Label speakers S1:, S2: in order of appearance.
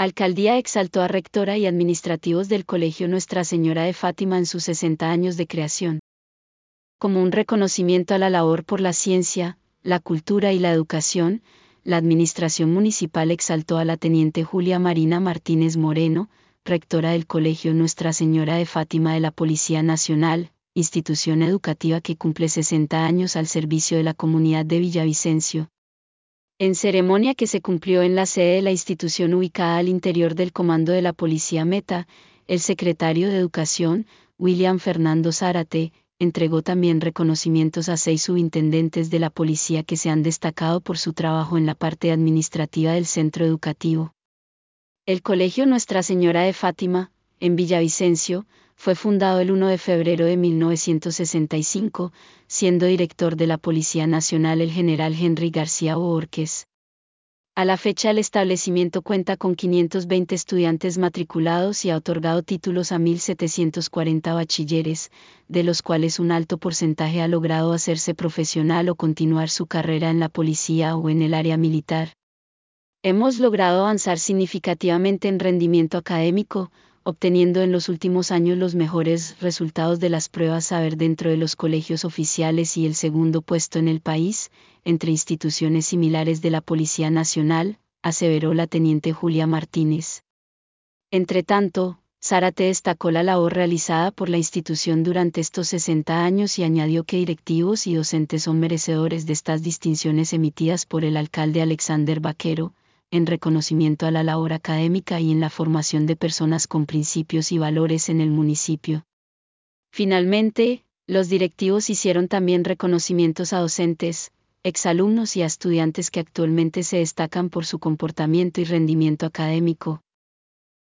S1: Alcaldía exaltó a rectora y administrativos del Colegio Nuestra Señora de Fátima en sus 60 años de creación. Como un reconocimiento a la labor por la ciencia, la cultura y la educación, la administración municipal exaltó a la teniente Julia Marina Martínez Moreno, rectora del Colegio Nuestra Señora de Fátima de la Policía Nacional, institución educativa que cumple 60 años al servicio de la comunidad de Villavicencio. En ceremonia que se cumplió en la sede de la institución ubicada al interior del Comando de la Policía Meta, el secretario de Educación, William Fernando Zárate, entregó también reconocimientos a 6 subintendentes de la policía que se han destacado por su trabajo en la parte administrativa del centro educativo. El Colegio Nuestra Señora de Fátima, en Villavicencio, fue fundado el 1 de febrero de 1965, siendo director de la Policía Nacional el general Henry García Bohórquez. A la fecha el establecimiento cuenta con 520 estudiantes matriculados y ha otorgado títulos a 1.740 bachilleres, de los cuales un alto porcentaje ha logrado hacerse profesional o continuar su carrera en la policía o en el área militar. Hemos logrado avanzar significativamente en rendimiento académico, obteniendo en los últimos años los mejores resultados de las pruebas saber dentro de los colegios oficiales y el segundo puesto en el país, entre instituciones similares de la Policía Nacional, aseveró la teniente Julia Martínez. Entretanto, Zárate destacó la labor realizada por la institución durante estos 60 años y añadió que directivos y docentes son merecedores de estas distinciones emitidas por el alcalde Alexander Vaquero, en reconocimiento a la labor académica y en la formación de personas con principios y valores en el municipio. Finalmente, los directivos hicieron también reconocimientos a docentes, exalumnos y a estudiantes que actualmente se destacan por su comportamiento y rendimiento académico,